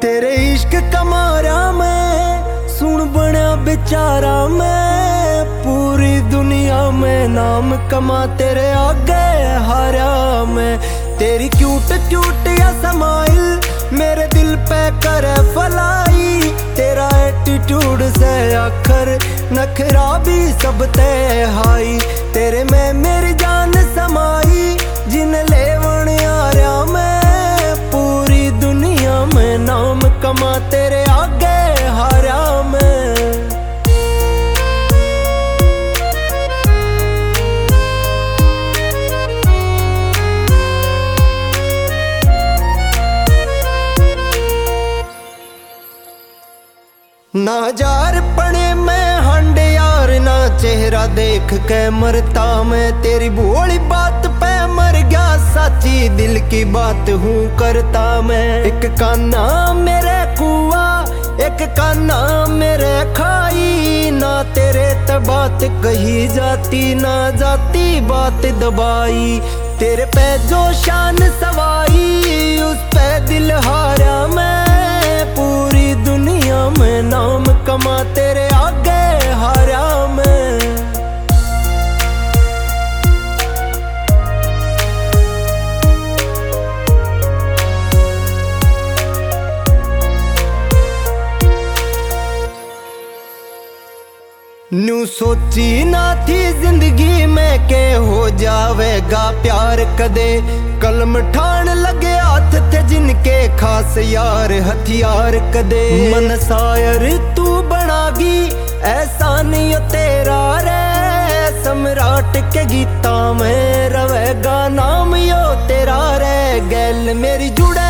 तेरे इश्क का मारा मैं सुन बना बेचारा मैं, पूरी दुनिया में नाम कमा तेरे आगे हारा मैं। तेरी क्यूट क्यूट या समाइल मेरे दिल पे करे फलाई, तेरा एटीट्यूड से आखर नखरा भी सब ते हाई। तेरे में मेरी जान समाई जिन लेवन यारा मैं, पूरी दुनिया में नाम कमा तेरे आगे हारा मैं। ना जार पड़े मैं हंड यार, ना चेहरा देख के मरता मैं, तेरी भोली बात पे मर गया सच्ची दिल की बात हूँ करता मैं। एक काना मेरे कुआ एक काना मेरे खाई, ना तेरे ते बात कही जाती ना जाती बात दबाई। तेरे पे जो शान सवाई उस पे दिल हारा मैं, पूरी दुनिया में नाम कमा तेरे आगे हारा मैं। न्यू सोची ना थी जिंदगी में के हो जावेगा प्यार कदे, कलम ठान लगे हाथ थे जिनके खास यार हथियार कदे। मन शायर तू बनागी ऐसा नहीं तेरा रे, सम्राट के गीता में रवेगा नाम यो तेरा रे। गैल मेरी जुड़े